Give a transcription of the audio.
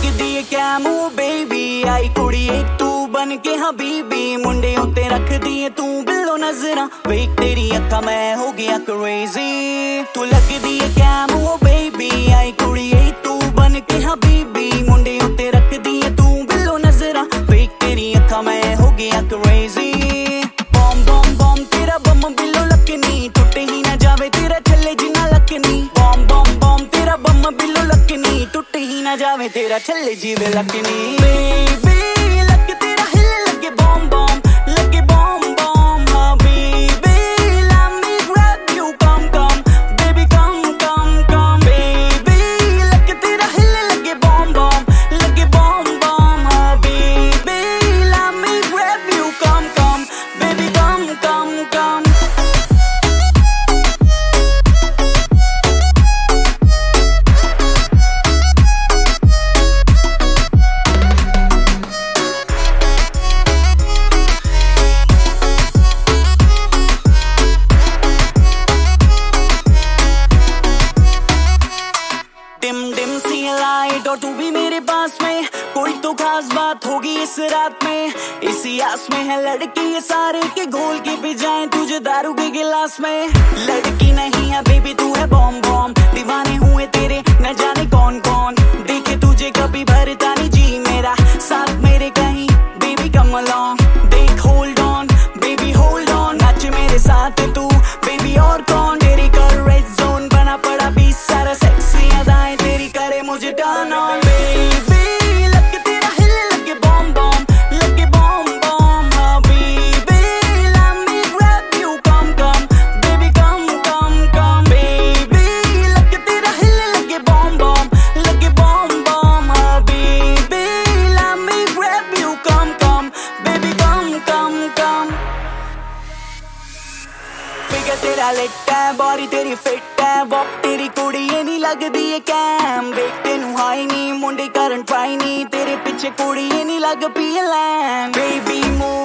लगदी है cam O baby I कुड़ी एक तू बन के हबीबी मुंडे उत्ते रखदी है तू बिल्लो नजरा वेख तेरी अक्खां मैं हो गया क्रेजी तू लगदी है कैम ओ बेबी आई कुड़ी एक तू बन के हबीबी मुंडे उत्ते रखदी है तू बिल्लो नजरा वेख तेरी अक्खां मैं हो गया क्रेजी बॉम बॉम बॉम तेरा बम बिल्लो लकनी टुटे ही ना जावे तेरा छल्ले जिना लकनी बॉम बॉम बॉम तेरा बम बिल्लो लकनी टुटे ही ना जावे तेरा छल्ले जीवे लकनी बेबी लक तेरा हिल लगे बॉम बॉम लगे बॉम बॉम हाँ baby let me grab you come come baby come come come baby लक तेरा हिल लगे बॉम बॉम लगे बॉम बॉम हाँ baby let me grab you come come baby come come come dim dim सी लाइट और तू भी मेरे पास में कोई तो खास बात होगी इस रात में इसी आस में है लड़की ये सारे के घोल के पी जाए तुझे दारू के गिलास में लड़की नहीं है बेबी तू है बॉम बॉम दीवाने हुए तेरे न जाने कौन कौन देखे तुझे कभी भरता नहीं जी मेरा साथ मेरे कहीं बेबी कम अलोंग देख hold on baby hold on नाच मेरे साथ तू बेबी और कौन तेरी कर रेड जोन बना पड़ा बीच सारा सेक्सी अदाएं तेरी करे मुझे टर्न ऑन बेबी लग तेरा हिल लगे बॉम बॉम लगे बॉम बॉम हाँ baby let me grab you come come baby come come come baby लग तेरा हिल लगे बॉम बॉम लगे बॉम बॉम हाँ baby let me grab you come come baby come come come figure तेरा लिट है बॉडी तेरी फिट है वॉक तेरी कुड़ी ये नहीं लगदी है कैम वेख तेनू हाई नी मुंडे करन ट्राई नी तेरे पीछे कुड़ी ये नहीं लग पी लैम बेबी मूव